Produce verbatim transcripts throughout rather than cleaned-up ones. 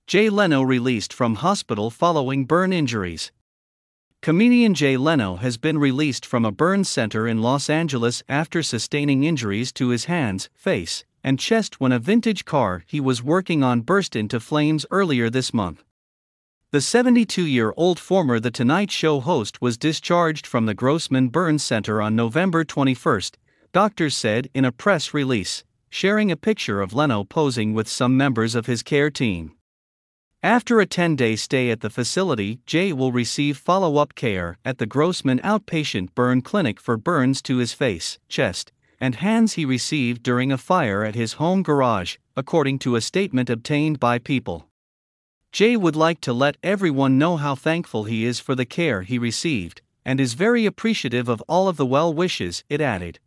Jay Leno released from hospital following burn injuries. Comedian Jay Leno has been released from a burn center in Los Angeles after sustaining injuries to his hands, face, and chest when a vintage car he was working on burst into flames earlier this month. The seventy-two-year-old former The Tonight Show host was discharged from the Grossman Burn Center on November twenty-first, doctors said in a press release, sharing a picture of Leno posing with some members of his care team. After a ten-day stay at the facility, Jay will receive follow-up care at the Grossman Outpatient Burn Clinic for burns to his face, chest, and hands he received during a fire at his home garage, according to a statement obtained by People. Jay would like to let everyone know how thankful he is for the care he received, and is very appreciative of all of the well wishes, it added.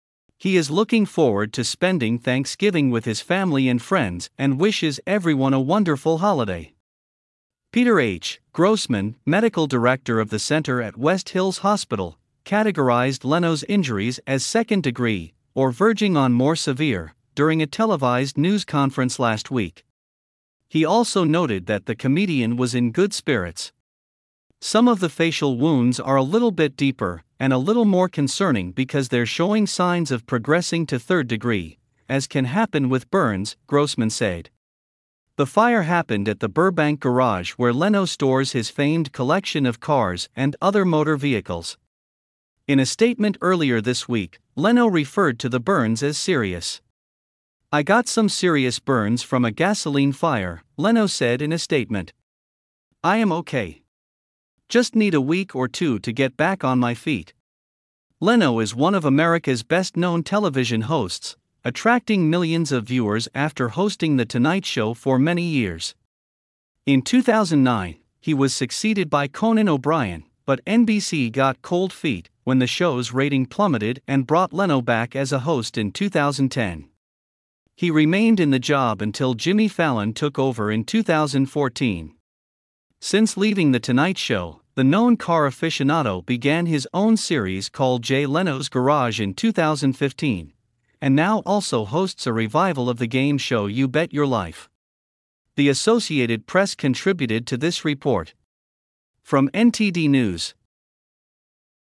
He is looking forward to spending Thanksgiving with his family and friends and wishes everyone a wonderful holiday. Peter H. Grossman, medical director of the center at West Hills Hospital, categorized Leno's injuries as second degree, or verging on more severe, during a televised news conference last week. He also noted that the comedian was in good spirits. Some of the facial wounds are a little bit deeper, and a little more concerning because they're showing signs of progressing to third degree, as can happen with burns, Grossman said. The fire happened at the Burbank garage where Leno stores his famed collection of cars and other motor vehicles. In a statement earlier this week, Leno referred to the burns as serious. "I got some serious burns from a gasoline fire," Leno said in a statement. "I am okay. Just need a week or two to get back on my feet." Leno is one of America's best-known television hosts, attracting millions of viewers after hosting The Tonight Show for many years. In two thousand nine, he was succeeded by Conan O'Brien, but N B C got cold feet when the show's rating plummeted and brought Leno back as a host in two thousand ten. He remained in the job until Jimmy Fallon took over in two thousand fourteen. Since leaving The Tonight Show, the known car aficionado began his own series called Jay Leno's Garage in two thousand fifteen, and now also hosts a revival of the game show You Bet Your Life. The Associated Press contributed to this report. From N T D News.